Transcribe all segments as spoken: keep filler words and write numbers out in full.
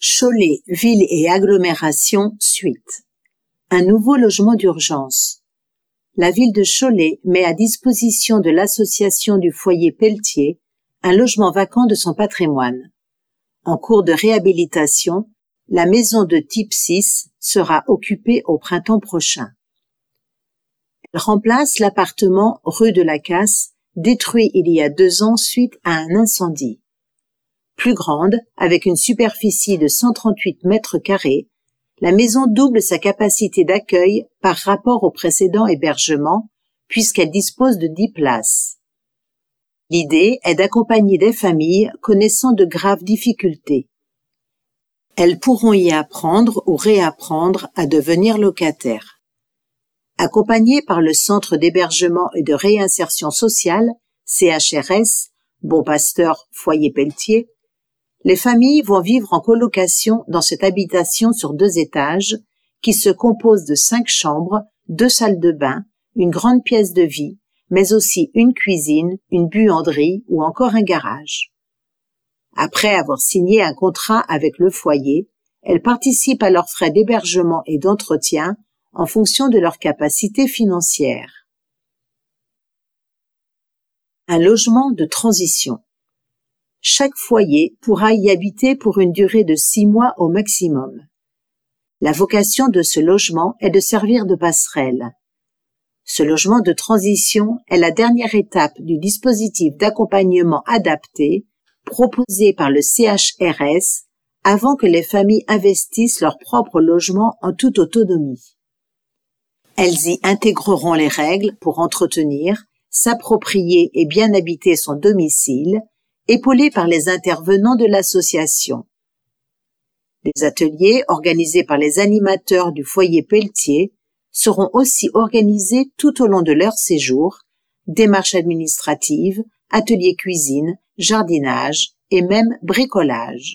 Cholet, ville et agglomération, suite. Un nouveau logement d'urgence. La ville de Cholet met à disposition de l'association du foyer Pelletier un logement vacant de son patrimoine. En cours de réhabilitation, la maison de type six sera occupée au printemps prochain. Elle remplace l'appartement rue de la Casse, détruit il y a deux ans suite à un incendie. Plus grande, avec une superficie de cent trente-huit mètres carrés, la maison double sa capacité d'accueil par rapport au précédent hébergement, puisqu'elle dispose de dix places. L'idée est d'accompagner des familles connaissant de graves difficultés. Elles pourront y apprendre ou réapprendre à devenir locataires. Accompagnées par le Centre d'hébergement et de réinsertion sociale, C H R S, Bon Pasteur Foyer Pelletier, les familles vont vivre en colocation dans cette habitation sur deux étages qui se compose de cinq chambres, deux salles de bain, une grande pièce de vie, mais aussi une cuisine, une buanderie ou encore un garage. Après avoir signé un contrat avec le foyer, elles participent à leurs frais d'hébergement et d'entretien en fonction de leur capacité financière. Un logement de transition. Chaque foyer pourra y habiter pour une durée de six mois au maximum. La vocation de ce logement est de servir de passerelle. Ce logement de transition est la dernière étape du dispositif d'accompagnement adapté proposé par le C H R S avant que les familles investissent leur propre logement en toute autonomie. Elles y intégreront les règles pour entretenir, s'approprier et bien habiter son domicile, épaulées par les intervenants de l'association. Des ateliers organisés par les animateurs du foyer Pelletier seront aussi organisés tout au long de leur séjour, démarches administratives, ateliers cuisine, jardinage et même bricolage.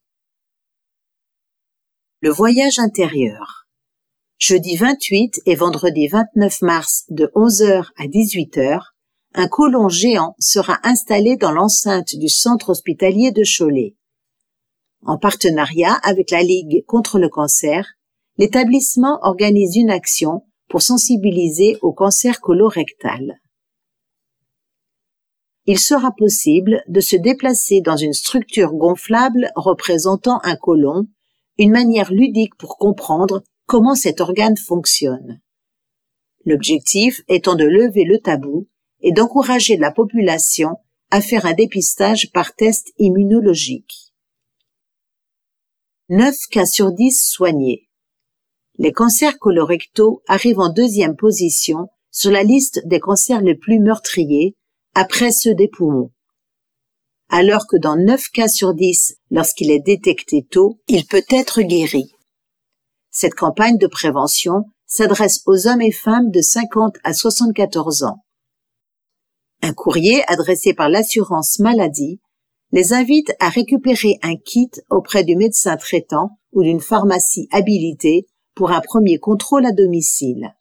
Le voyage intérieur. Jeudi vingt-huit et vendredi vingt-neuf mars de onze heures à dix-huit heures, un colon géant sera installé dans l'enceinte du centre hospitalier de Cholet. En partenariat avec la Ligue contre le cancer, l'établissement organise une action pour sensibiliser au cancer colorectal. Il sera possible de se déplacer dans une structure gonflable représentant un côlon, une manière ludique pour comprendre comment cet organe fonctionne. L'objectif étant de lever le tabou et d'encourager la population à faire un dépistage par test immunologique. neuf cas sur dix soignés. Les cancers colorectaux arrivent en deuxième position sur la liste des cancers les plus meurtriers, après ceux des poumons. Alors que dans neuf cas sur dix, lorsqu'il est détecté tôt, il peut être guéri. Cette campagne de prévention s'adresse aux hommes et femmes de cinquante à soixante-quatorze ans. Un courrier adressé par l'assurance maladie les invite à récupérer un kit auprès du médecin traitant ou d'une pharmacie habilitée pour un premier contrôle à domicile.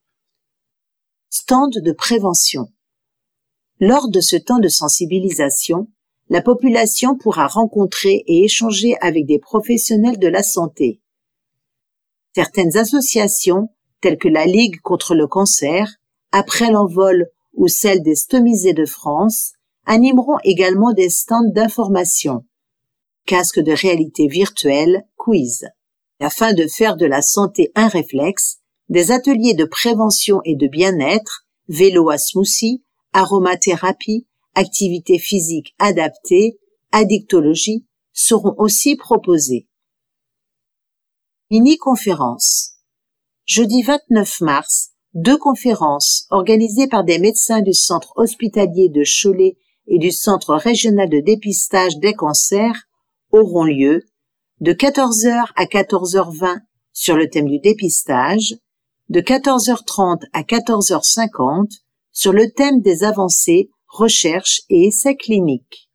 Stand de prévention. Lors de ce temps de sensibilisation, la population pourra rencontrer et échanger avec des professionnels de la santé. Certaines associations, telles que la Ligue contre le cancer, Après l'envol ou celle des stomisés de France, animeront également des stands d'information, casques de réalité virtuelle, quiz. Afin de faire de la santé un réflexe, des ateliers de prévention et de bien-être, vélo à smoothie, aromathérapie, activités physiques adaptées, addictologie seront aussi proposés. Mini-conférence. Jeudi vingt-neuf mars, deux conférences organisées par des médecins du centre hospitalier de Cholet et du centre régional de dépistage des cancers auront lieu de quatorze heures à quatorze heures vingt sur le thème du dépistage, de quatorze heures trente à quatorze heures cinquante sur le thème des avancées, recherches et essais cliniques.